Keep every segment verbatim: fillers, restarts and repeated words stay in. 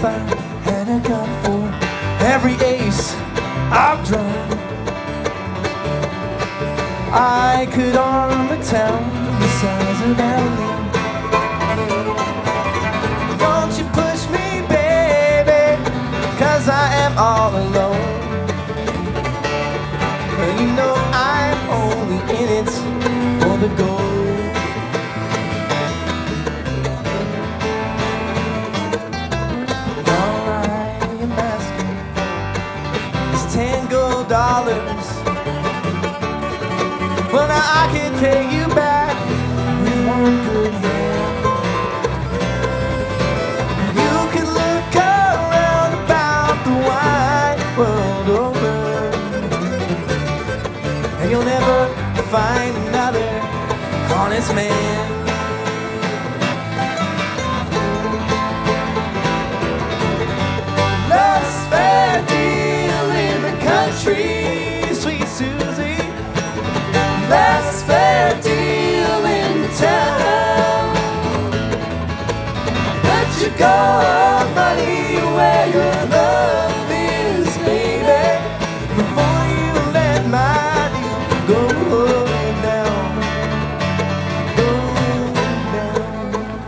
if I had a gun for every ace I've drawn, I could arm a town the size of Abilene. Don't you push me, baby, 'cause I am all alone. But you know I'm only in it for the gold. All I am asking is ten gold dollars. Well, now I can pay you back with one good hand. You can look around about the wide world over, and you'll never find another honest man. Less fair deal in the country, sweet Susie. Less fair deal in town. Let you go, money where your love is, baby, before you let my deal go down, go down.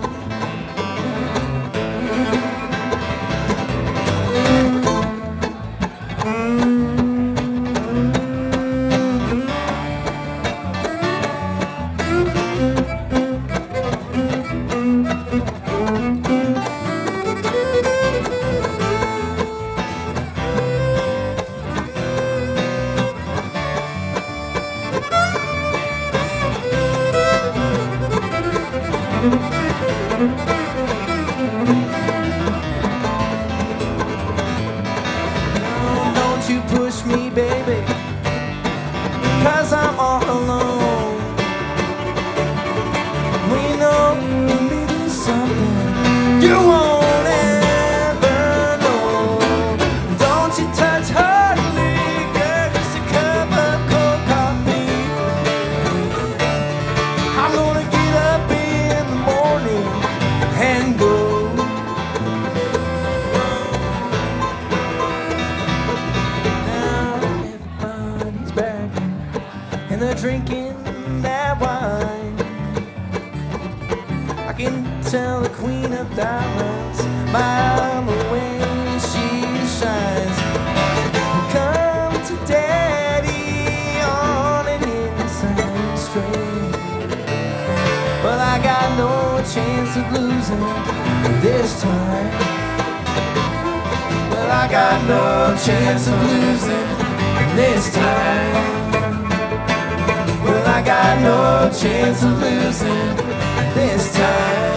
Don't you push me, baby, 'cause I'm all alone. We know we do something you won't ever know. Don't you touch her liquor, just a cup of cold coffee. I'm gonna get up in the morning and go. Now everybody's bragging and they're drinking that wine. I can tell the queen of diamonds by the way she shines. Come to daddy on an inside string, but I got no chance of losing this time. Well, I got no chance of losing this time. Well, I got no chance of losing this time.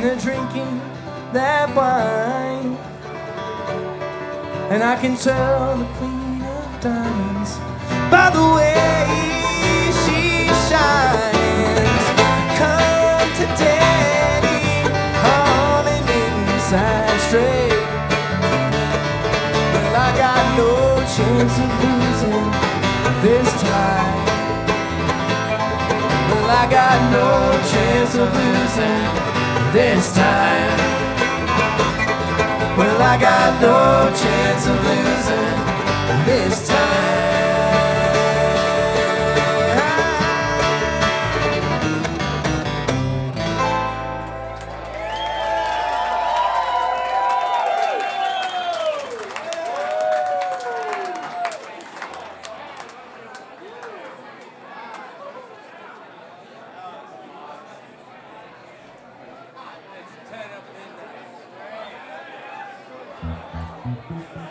they're drinking that wine. And I can tell the queen of diamonds by the way she shines. Come to daddy on an inside straight. Well, I got no chance of losing this time. Well, I got no chance of losing this time. Well, I got no chance of losing this time.